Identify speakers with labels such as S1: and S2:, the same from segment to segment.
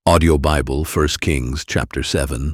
S1: Audio Bible, 1 Kings, chapter 7.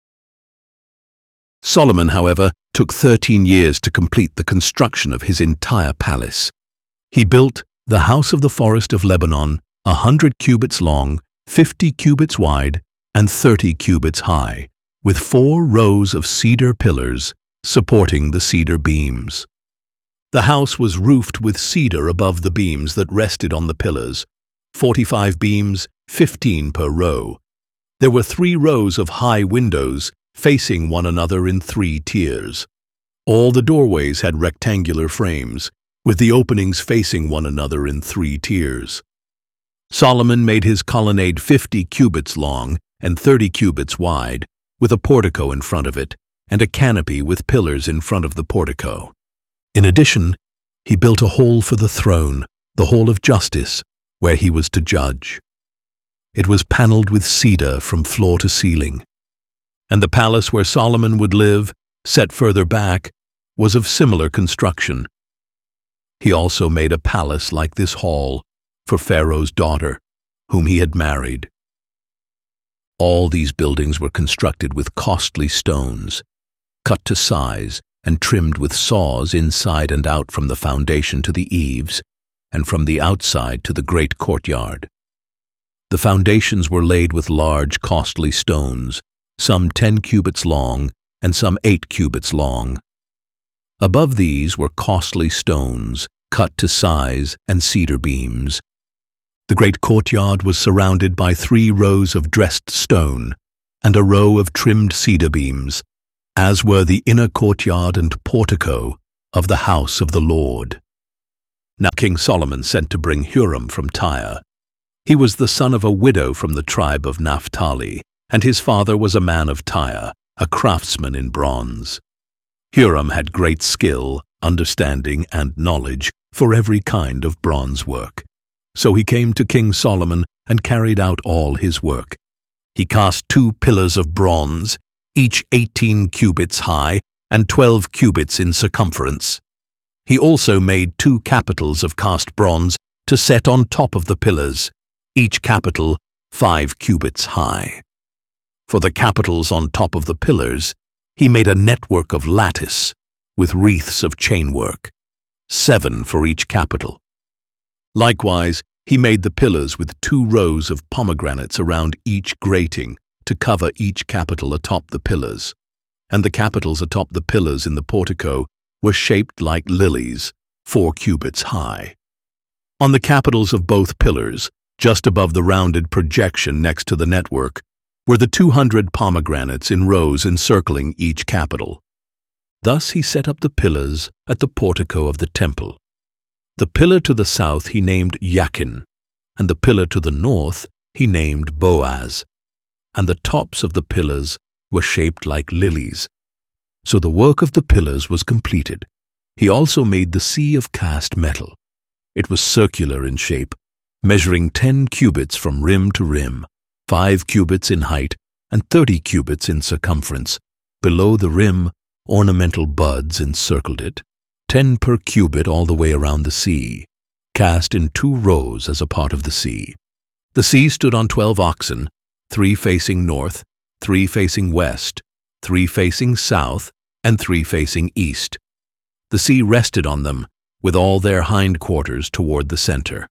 S1: Solomon, however, took 13 years to complete the construction of his entire palace. He built the house of the forest of Lebanon, 100 cubits long, 50 cubits wide, and 30 cubits high, with 4 rows of cedar pillars supporting the cedar beams. The house was roofed with cedar above the beams that rested on the pillars, 45 beams, 15 per row. There were 3 rows of high windows facing one another in 3 tiers. All the doorways had rectangular frames, with the openings facing one another in 3 tiers. Solomon made his colonnade 50 cubits long and 30 cubits wide, with a portico in front of it, and a canopy with pillars in front of the portico. In addition, he built a hall for the throne, the Hall of Justice, where he was to judge. It was paneled with cedar from floor to ceiling, and the palace where Solomon would live, set further back, was of similar construction. He also made a palace like this hall for Pharaoh's daughter, whom he had married. All these buildings were constructed with costly stones, cut to size and trimmed with saws inside and out from the foundation to the eaves, and from the outside to the great courtyard. The foundations were laid with large, costly stones, some 10 cubits long and some 8 cubits long. Above these were costly stones, cut to size, and cedar beams. The great courtyard was surrounded by 3 rows of dressed stone and a row of trimmed cedar beams, as were the inner courtyard and portico of the house of the Lord. Now King Solomon sent to bring Huram from Tyre. He was the son of a widow from the tribe of Naphtali, and his father was a man of Tyre, a craftsman in bronze. Huram had great skill, understanding, and knowledge for every kind of bronze work. So he came to King Solomon and carried out all his work. He cast 2 pillars of bronze, each 18 cubits high and 12 cubits in circumference. He also made 2 capitals of cast bronze to set on top of the pillars, each capital 5 cubits high. For the capitals on top of the pillars, he made a network of lattice with wreaths of chainwork, 7 for each capital. Likewise, he made the pillars with 2 rows of pomegranates around each grating to cover each capital atop the pillars, and the capitals atop the pillars in the portico were shaped like lilies, 4 cubits high. On the capitals of both pillars, just above the rounded projection next to the network, were the 200 pomegranates in rows encircling each capital. Thus he set up the pillars at the portico of the temple. The pillar to the south he named Yakin, and the pillar to the north he named Boaz, and the tops of the pillars were shaped like lilies. So the work of the pillars was completed. He also made the sea of cast metal. It was circular in shape, measuring 10 cubits from rim to rim, 5 cubits in height and 30 cubits in circumference. Below the rim, ornamental buds encircled it, 10 per cubit all the way around the sea, cast in 2 rows as a part of the sea. The sea stood on 12 oxen, 3 facing north, 3 facing west, 3 facing south, and 3 facing east. The sea rested on them, with all their hindquarters toward the center.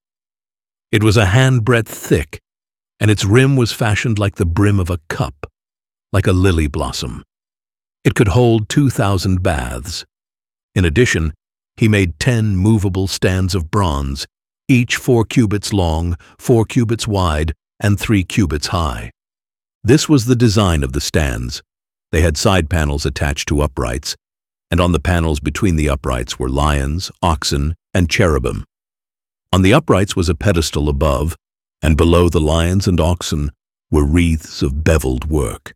S1: It was a handbreadth thick, and its rim was fashioned like the brim of a cup, like a lily blossom. It could hold 2,000 baths. In addition, he made 10 movable stands of bronze, each 4 cubits long, 4 cubits wide, and 3 cubits high. This was the design of the stands. They had side panels attached to uprights, and on the panels between the uprights were lions, oxen, and cherubim. On the uprights was a pedestal above, and below the lions and oxen were wreaths of beveled work.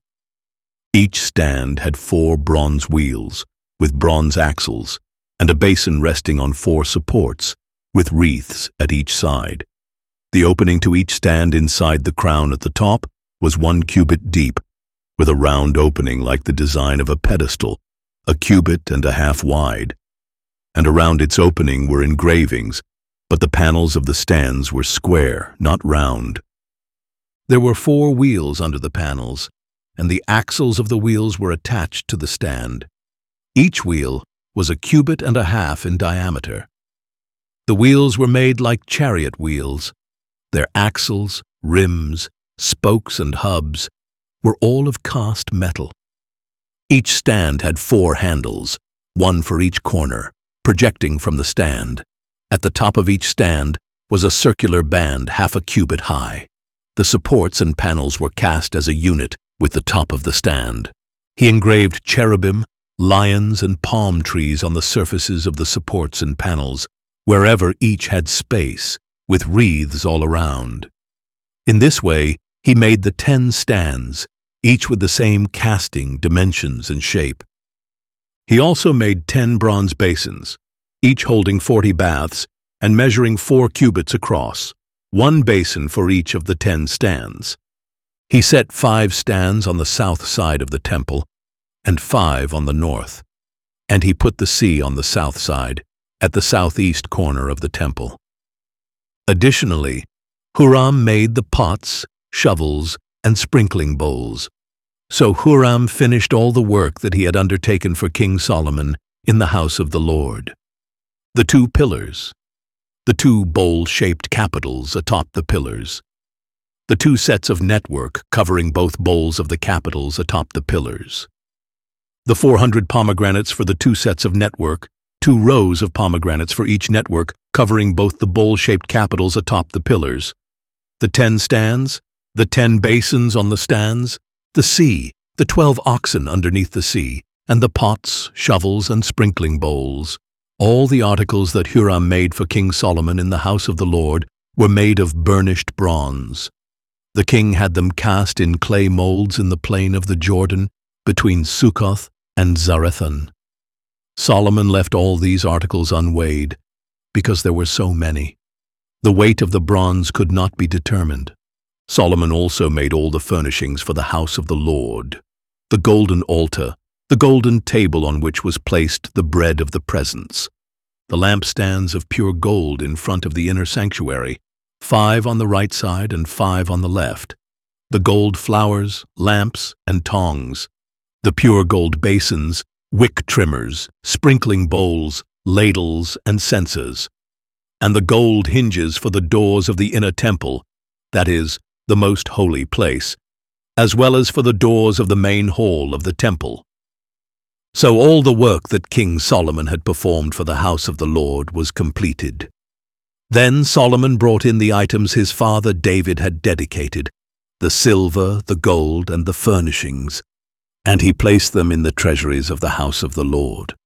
S1: Each stand had 4 bronze wheels with bronze axles, and a basin resting on 4 supports with wreaths at each side. The opening to each stand inside the crown at the top was 1 cubit deep, with a round opening like the design of a pedestal, a cubit and a half wide. And around its opening were engravings, but the panels of the stands were square, not round. There were 4 wheels under the panels, and the axles of the wheels were attached to the stand. Each wheel was a cubit and a half in diameter. The wheels were made like chariot wheels. Their axles, rims, spokes, and hubs were all of cast metal. Each stand had 4 handles, one for each corner, projecting from the stand. At the top of each stand was a circular band half a cubit high. The supports and panels were cast as a unit with the top of the stand. He engraved cherubim, lions, and palm trees on the surfaces of the supports and panels, wherever each had space, with wreaths all around. In this way, he made the 10 stands, each with the same casting, dimensions, and shape. He also made 10 bronze basins, each holding 40 baths and measuring 4 cubits across, 1 basin for each of the 10 stands. He set 5 stands on the south side of the temple and 5 on the north, and he put the sea on the south side, at the southeast corner of the temple. Additionally, Huram made the pots, shovels, and sprinkling bowls. So Huram finished all the work that he had undertaken for King Solomon in the house of the Lord. The 2 pillars, the 2 bowl-shaped capitals atop the pillars, the 2 sets of network covering both bowls of the capitals atop the pillars, the 400 pomegranates for the 2 sets of network, 2 rows of pomegranates for each network covering both the bowl-shaped capitals atop the pillars, the 10 stands, the 10 basins on the stands, the sea, the 12 oxen underneath the sea, and the pots, shovels, and sprinkling bowls. All the articles that Huram made for King Solomon in the house of the Lord were made of burnished bronze. The king had them cast in clay molds in the plain of the Jordan between Succoth and Zarethan. Solomon left all these articles unweighed because there were so many. The weight of the bronze could not be determined. Solomon also made all the furnishings for the house of the Lord, the golden altar, the golden table on which was placed the bread of the presence, the lampstands of pure gold in front of the inner sanctuary, 5 on the right side and 5 on the left, the gold flowers, lamps, and tongs, the pure gold basins, wick trimmers, sprinkling bowls, ladles, and censers, and the gold hinges for the doors of the inner temple, that is, the most holy place, as well as for the doors of the main hall of the temple. So all the work that King Solomon had performed for the house of the Lord was completed. Then Solomon brought in the items his father David had dedicated, the silver, the gold, and the furnishings, and he placed them in the treasuries of the house of the Lord.